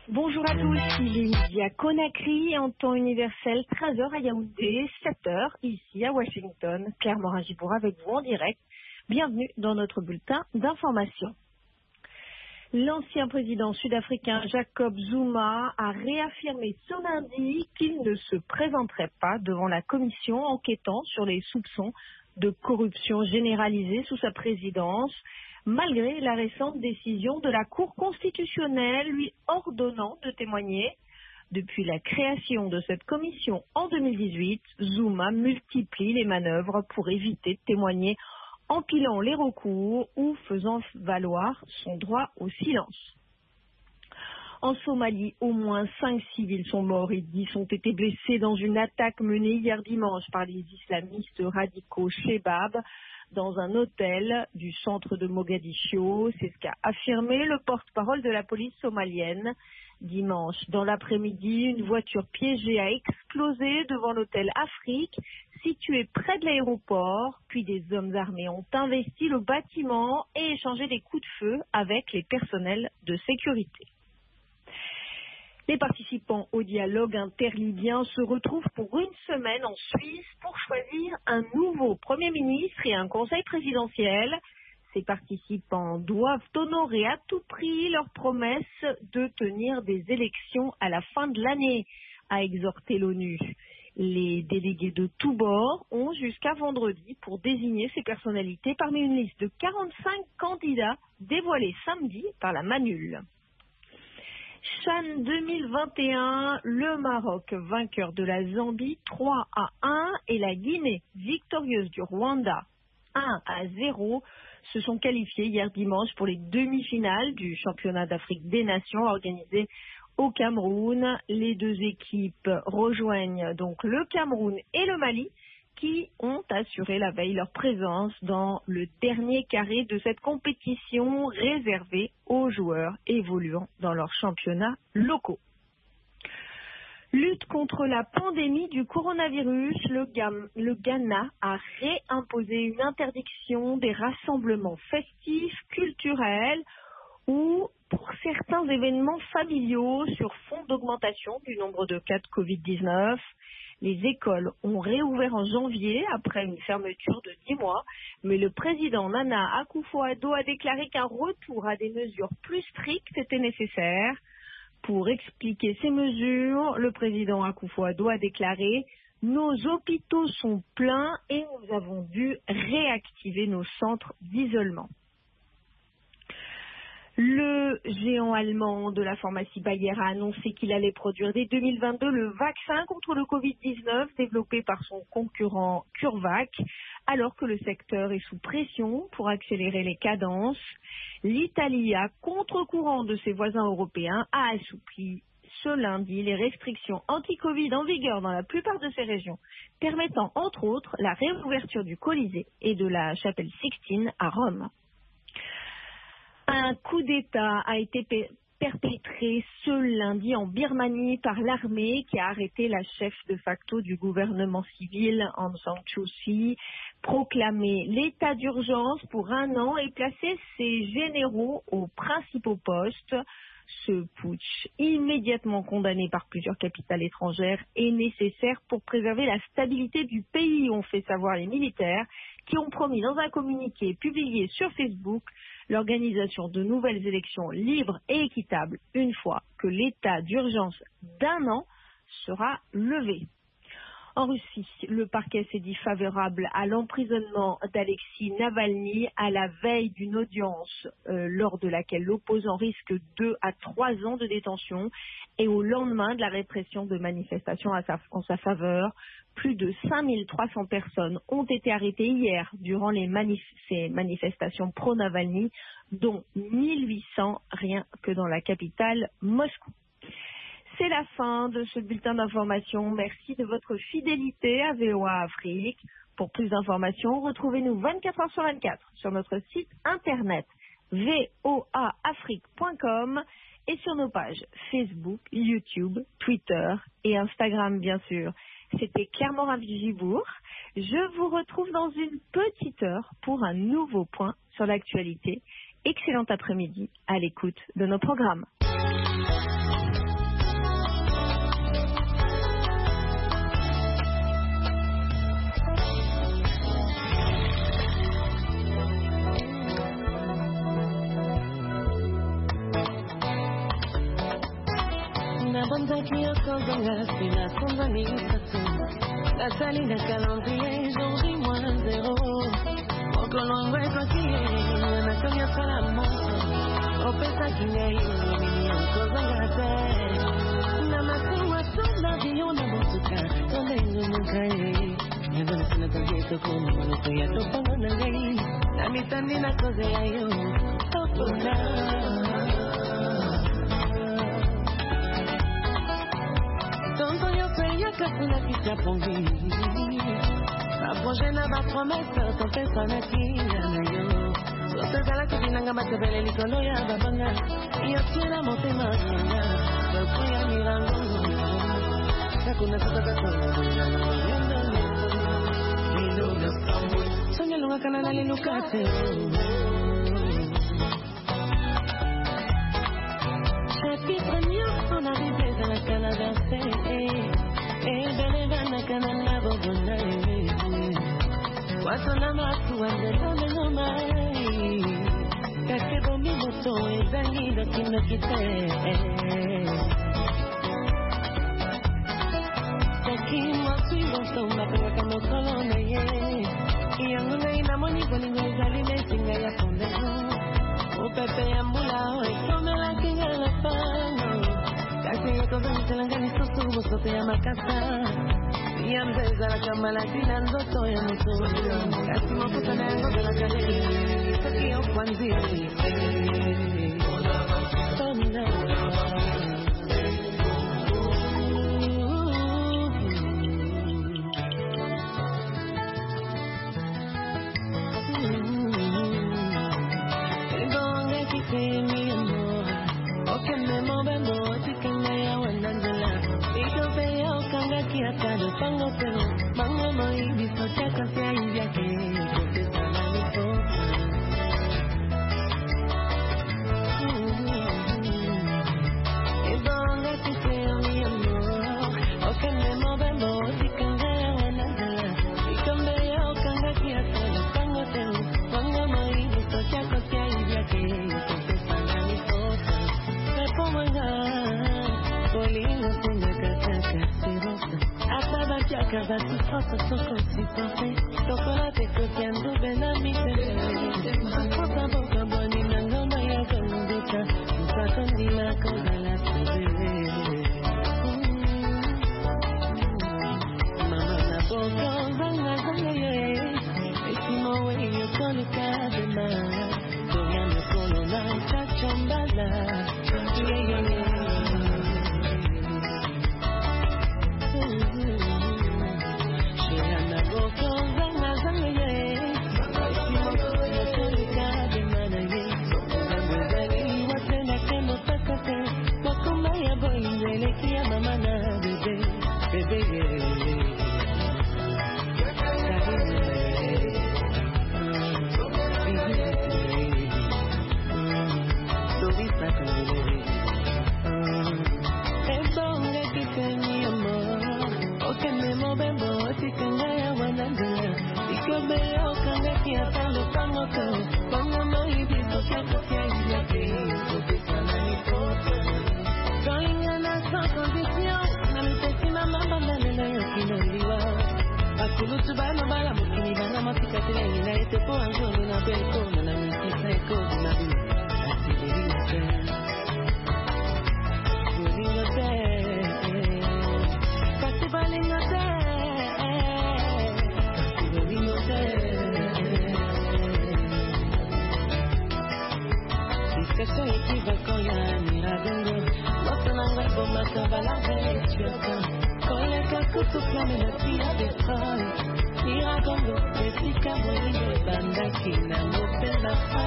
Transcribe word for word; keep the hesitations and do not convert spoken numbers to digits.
Bonjour à tous, il est midi à Conakry, en temps universel, treize heures à Yaoundé, sept heures ici à Washington. Claire Morin-Gibour avec vous en direct. Bienvenue dans notre bulletin d'information. L'ancien président sud-africain Jacob Zuma a réaffirmé ce lundi qu'il ne se présenterait pas devant la commission enquêtant sur les soupçons de corruption généralisée sous sa présidence, malgré la récente décision de la Cour constitutionnelle lui ordonnant de témoigner. Depuis la création de cette commission en deux mille dix-huit, Zuma multiplie les manœuvres pour éviter de témoigner, empilant les recours ou faisant valoir son droit au silence. En Somalie, au moins cinq civils sont morts et dix ont été blessés dans une attaque menée hier dimanche par les islamistes radicaux Shebab dans un hôtel du centre de Mogadiscio. C'est ce qu'a affirmé le porte-parole de la police somalienne. Dimanche, dans l'après-midi, une voiture piégée a explosé devant l'hôtel Afrique, situé près de l'aéroport. Puis des hommes armés ont investi le bâtiment et échangé des coups de feu avec les personnels de sécurité. Les participants au dialogue interlibyen se retrouvent pour une semaine en Suisse pour choisir un nouveau Premier ministre et un conseil présidentiel. Ces participants doivent honorer à tout prix leur promesse de tenir des élections à la fin de l'année, a exhorté l'ONU. Les délégués de tous bords ont jusqu'à vendredi pour désigner ces personnalités parmi une liste de quarante-cinq candidats dévoilée samedi par la Manul. CHAN deux mille vingt et un, le Maroc vainqueur de la Zambie trois à un et la Guinée victorieuse du Rwanda un à zéro se sont qualifiés hier dimanche pour les demi-finales du championnat d'Afrique des Nations organisé au Cameroun. Les deux équipes rejoignent donc le Cameroun et le Mali qui ont assuré la veille leur présence dans le dernier carré de cette compétition réservée aux joueurs évoluant dans leurs championnats locaux. Lutte contre la pandémie du coronavirus, le, Gam, le Ghana a réimposé une interdiction des rassemblements festifs, culturels ou pour certains événements familiaux sur fond d'augmentation du nombre de cas de covid dix-neuf. Les écoles ont réouvert en janvier après une fermeture de dix mois, mais le président Nana Akufo-Addo a déclaré qu'un retour à des mesures plus strictes était nécessaire. Pour expliquer ces mesures, le président Akufo-Addo a déclaré « Nos hôpitaux sont pleins et nous avons dû réactiver nos centres d'isolement ». Le géant allemand de la pharmacie Bayer a annoncé qu'il allait produire dès deux mille vingt-deux le vaccin contre le covid dix-neuf développé par son concurrent CureVac, alors que le secteur est sous pression pour accélérer les cadences. L'Italie, à contre-courant de ses voisins européens, a assoupli ce lundi les restrictions anti-Covid en vigueur dans la plupart de ces régions, permettant entre autres la réouverture du Colisée et de la chapelle Sixtine à Rome. Un coup d'État a été perpétré ce lundi en Birmanie par l'armée qui a arrêté la chef de facto du gouvernement civil, Aung San Suu Kyi, proclamé l'état d'urgence pour un an et placé ses généraux aux principaux postes. Ce putsch, immédiatement condamné par plusieurs capitales étrangères, est nécessaire pour préserver la stabilité du pays, ont fait savoir les militaires, qui ont promis dans un communiqué publié sur Facebook l'organisation de nouvelles élections libres et équitables une fois que l'état d'urgence d'un an sera levé. En Russie, le parquet s'est dit favorable à l'emprisonnement d'Alexis Navalny à la veille d'une audience euh, lors de laquelle l'opposant risque deux à trois ans de détention et au lendemain de la répression de manifestations à sa, en sa faveur. Plus de cinq mille trois cents personnes ont été arrêtées hier durant les manif- ces manifestations pro-Navalny, dont mille huit cents rien que dans la capitale Moscou. C'est la fin de ce bulletin d'information. Merci de votre fidélité à V O A Afrique. Pour plus d'informations, retrouvez-nous vingt-quatre heures sur vingt-quatre sur notre site internet v o a afrique point com et sur nos pages Facebook, YouTube, Twitter et Instagram, bien sûr. C'était Claire Morin-Gibour. Je vous retrouve dans une petite heure pour un nouveau point sur l'actualité. Excellent après-midi à l'écoute de nos programmes. Zaki Okozanga, c'est la Tanzanie. La saline à calendrier, jour J moins zéro. Okolongwe Kokie, la Konya Salamo. Opesa Kinei, Mini Okozanga te. Namasi Wasu, l'avion na Botuka, Tonengu Mukaye. Never listen to the gate of home, Manokoya Topanga Nagay. Namitani na Koze Ayo, Topoka. Kakuna kita pongi Approche na ba promesse Tante sanaki Anayo Sote zala kutinanga matebele Likolo ya babanga Yotira motema Sokoya mirango Kakuna sote kakolo Sonya lunga kanana lilukate Chapitre mieux Son arrivée dans la Canada Eh, bene bana kanana bobona eh. Wasana matu wandelo no mai. Kake bomi moto ezangi do kino kite. Kaki matu boto mapela kama kolona ye. Iyangunga ina moni boni ngozali mesinga ya pondero. Upepe ya mbula oi komela kinga la pano. Kasi yako zanitelangani susu sote ya makasa ya mbeza la kama la dina ndoto ya mtu kasi mafuta na yango la kale saki ya kwanzia Sonda Ebonga kifemi amor Oke memo bembo Kiatado pango pero mango mai biso chaka sia india ke kote sana ni foto Ebonga tike mi amor Oke me movembo tikanga wanadala Ikambe ya okanga kiatado pango pero mango mai biso chaka sia india ke kote sana ni foto Repo manga Polingo singa kataka sirosa Ataba chaka batu foto soko si pape Chocolate kokiando benami tele Akota boka boni nangoma ya kondita Msako ndila koda la tebe Mama na boka zanga zanga ye Esimo we yo koni kadema Doya me kolo na kachambala Yeah yeah yeah Miragondo, Jessica, Molino, Banda, Kina, Mopenda,